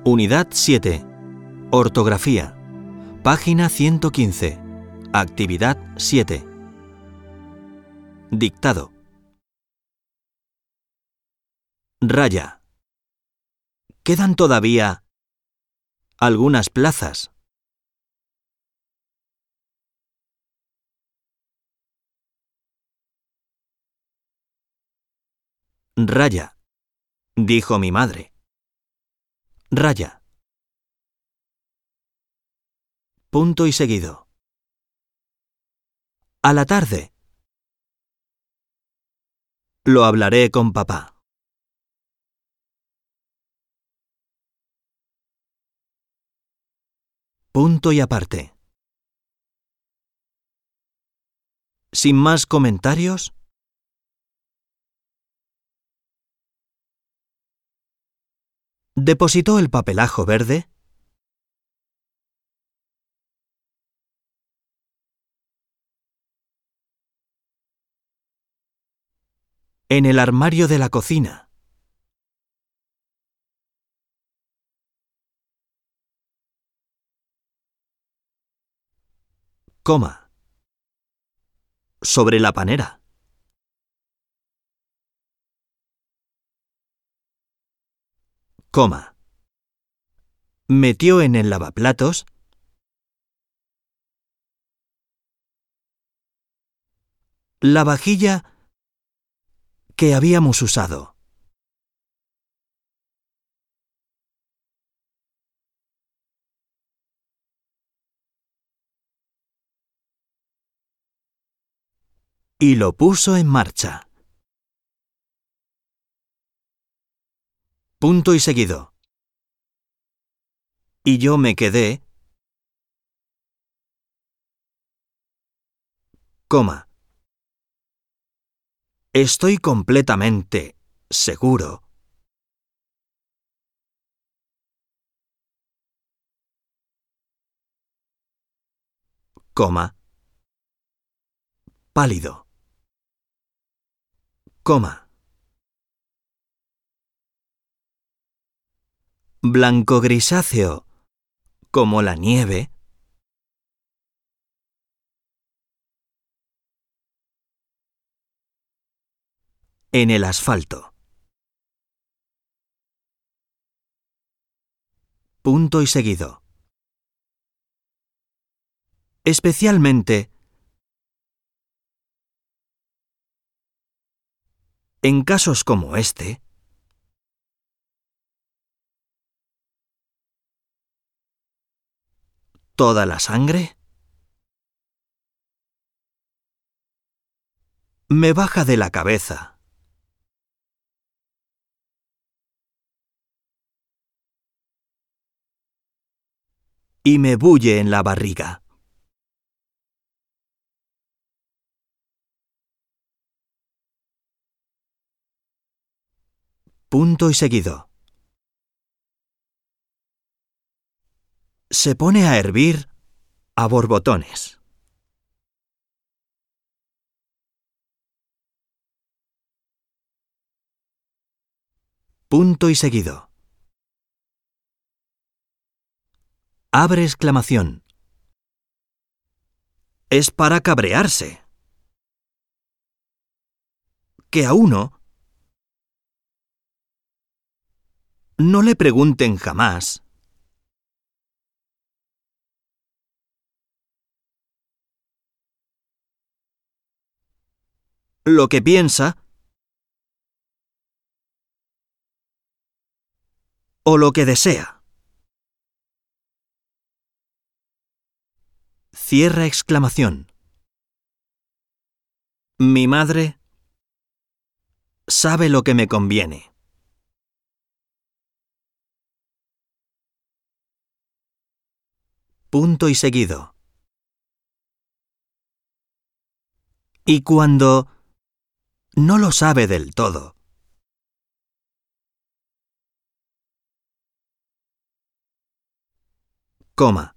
Unidad 7. Ortografía. Página 115. Actividad 7. Dictado. Raya. Quedan todavía algunas plazas. Raya, dijo mi madre. Raya. Punto y seguido. A la tarde. Lo hablaré con papá. Punto y aparte. Sin más comentarios. ¿Depositó el papelajo verde? En el armario de la cocina. Coma. Sobre la panera. Coma. Metió en el lavaplatos la vajilla que habíamos usado. Y lo puso en marcha. Punto y seguido. Y yo me quedé, coma. Estoy completamente seguro coma, pálido, coma, blanco grisáceo, como la nieve, en el asfalto. Punto y seguido. Especialmente en casos como este, toda la sangre me baja de la cabeza. Y me bulle en la barriga. Punto y seguido. Se pone a hervir a borbotones. Punto y seguido. Abre exclamación. Es para cabrearse. Que a uno no le pregunten jamás lo que piensa o lo que desea. Cierra exclamación. Mi madre sabe lo que me conviene. Punto y seguido. Y cuando no lo sabe del todo, coma.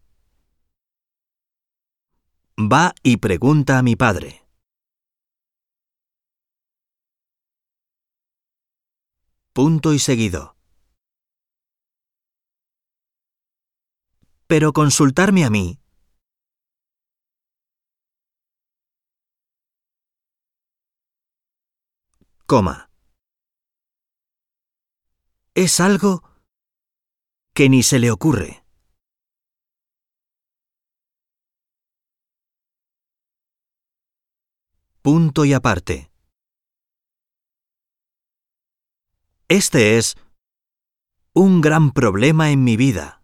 Va y pregunta a mi padre. Punto y seguido. Pero consultarme a mí. Coma. Es algo que ni se le ocurre. Punto y aparte. Este es un gran problema en mi vida.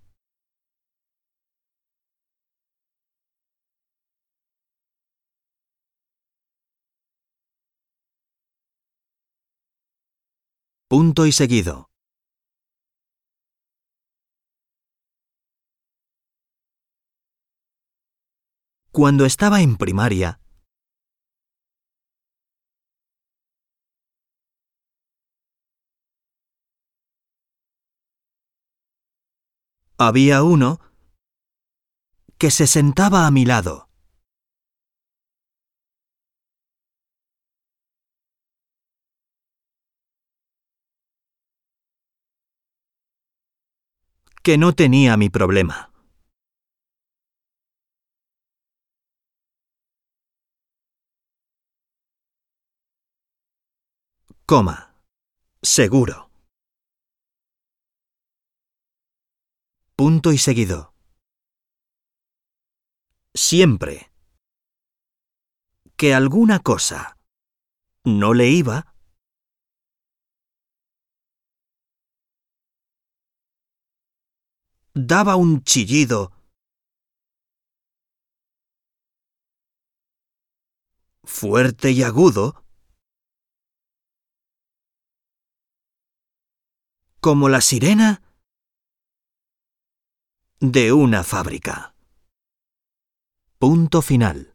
Punto y seguido. Cuando estaba en primaria, había uno que se sentaba a mi lado. Que no tenía mi problema. Coma. Seguro. Punto y seguido. Siempre que alguna cosa no le iba, daba un chillido fuerte y agudo, como la sirena de una fábrica. Punto final.